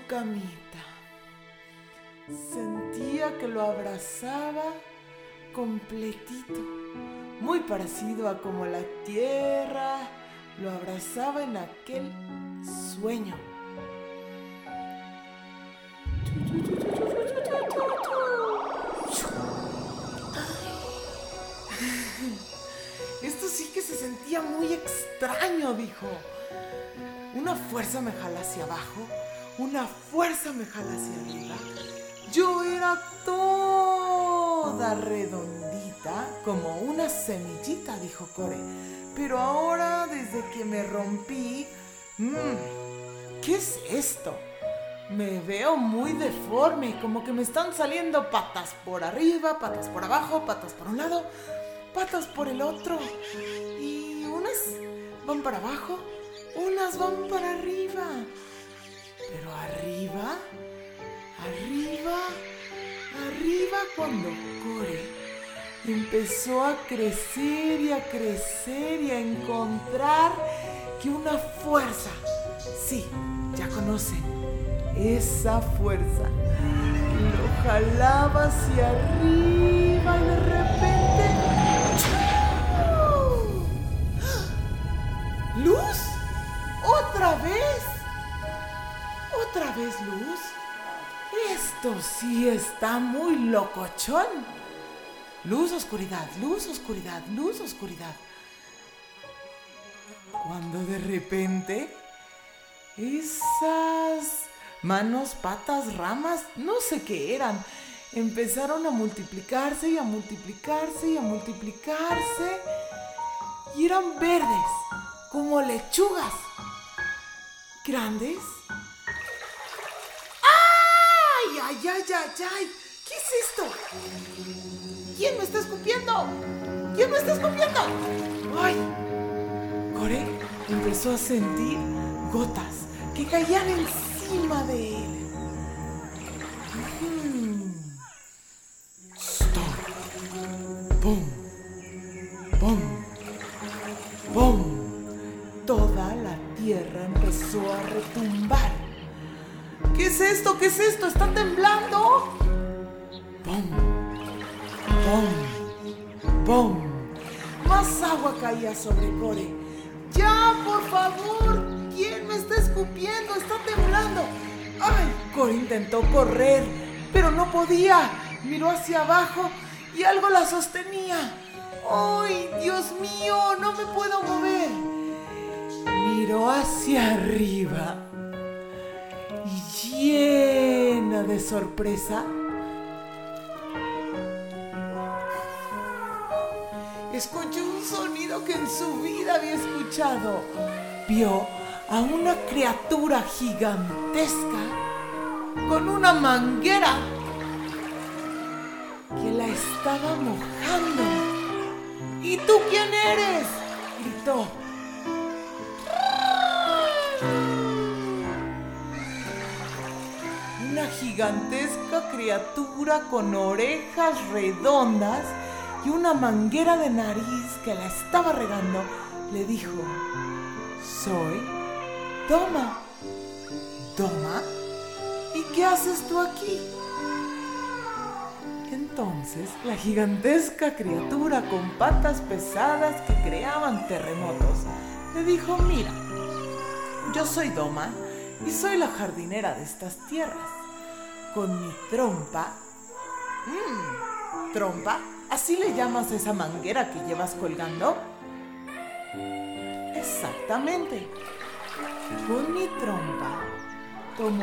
camita. Sentía que lo abrazaba completito, muy parecido a como la tierra lo abrazaba en aquel sueño. Esto sí que se sentía muy extraño, dijo. Una fuerza me jala hacia abajo, una fuerza me jala hacia arriba. Yo era toda redondita, como una semillita, dijo Core. Pero ahora, desde que me rompí, ¿qué es esto? Me veo muy deforme, como que me están saliendo patas por arriba, patas por abajo, patas por un lado, patas por el otro. Y unas van para abajo, unas van para arriba. Pero arriba, cuando Core empezó a crecer y a crecer y a encontrar que una fuerza, sí, ya conocen, esa fuerza lo jalaba hacia arriba y de repente... ¡Luz! ¡Otra vez! ¿Otra vez luz? Esto sí está muy locochón. Luz, oscuridad, luz, oscuridad, luz, oscuridad. Cuando de repente esas manos, patas, ramas, no sé qué eran, empezaron a multiplicarse y a multiplicarse y a multiplicarse y eran verdes, como lechugas, grandes. ¡Ay, ay, ay, ay, ay! ¿Qué es esto? ¿Quién me está escupiendo? ¿Quién me está escupiendo? ¡Ay! Core empezó a sentir gotas que caían encima de él. ¡Stop! ¡Pum! ¡Pum! ¡Pum! Toda la tierra empezó a retumbar. ¿Qué es esto? ¿Qué es esto? ¡Está temblando! ¡Pum! ¡Pum! ¡Pum! Más agua caía sobre Core. ¡Ya, por favor! ¿Quién me está escupiendo? ¡Está temblando! ¡Ay! Core intentó correr, pero no podía. Miró hacia abajo y algo la sostenía. ¡Ay, Dios mío! ¡No me puedo mover! Miró hacia arriba y llena de sorpresa, escuchó un sonido que en su vida había escuchado. Vio a una criatura gigantesca con una manguera que la estaba mojando. ¿Y tú quién eres?, gritó. Una gigantesca criatura con orejas redondas y una manguera de nariz que la estaba regando, le dijo: soy Doma. ¿Doma? ¿Y qué haces tú aquí? Entonces la gigantesca criatura con patas pesadas que creaban terremotos le dijo: mira, yo soy Doma y soy la jardinera de estas tierras. Con mi trompa... ¿Trompa? ¿Así le llamas a esa manguera que llevas colgando? Exactamente. Con mi trompa tomo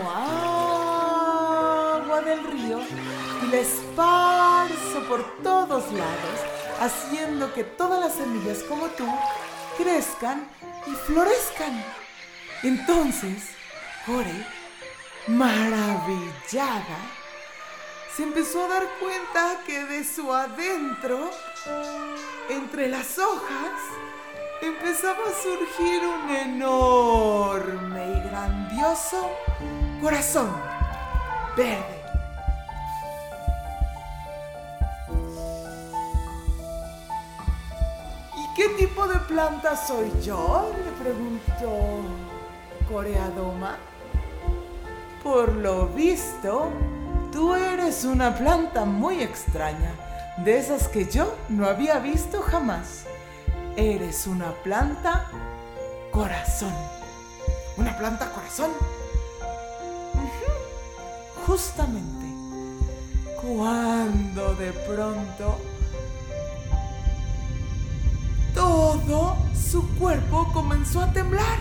agua del río y la esparzo por todos lados, haciendo que todas las semillas como tú crezcan y florezcan. Entonces, Core, maravillada, se empezó a dar cuenta que de su adentro, entre las hojas, empezaba a surgir un enorme y grandioso corazón verde. ¿Y qué tipo de planta soy yo?, le preguntó Core a Doma. Por lo visto, tú eres una planta muy extraña, de esas que yo no había visto jamás. Eres una planta corazón. ¿Una planta corazón? Justamente, cuando de pronto todo su cuerpo comenzó a temblar.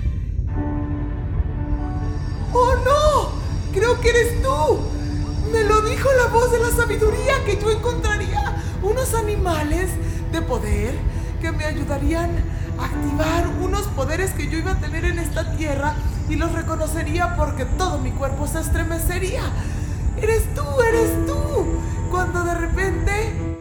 ¡Oh no! ¡Creo que eres tú! Me lo dijo la voz de la sabiduría, que yo encontraría unos animales de poder que me ayudarían a activar unos poderes que yo iba a tener en esta tierra, y los reconocería porque todo mi cuerpo se estremecería. ¡Eres tú! ¡Eres tú! Cuando de repente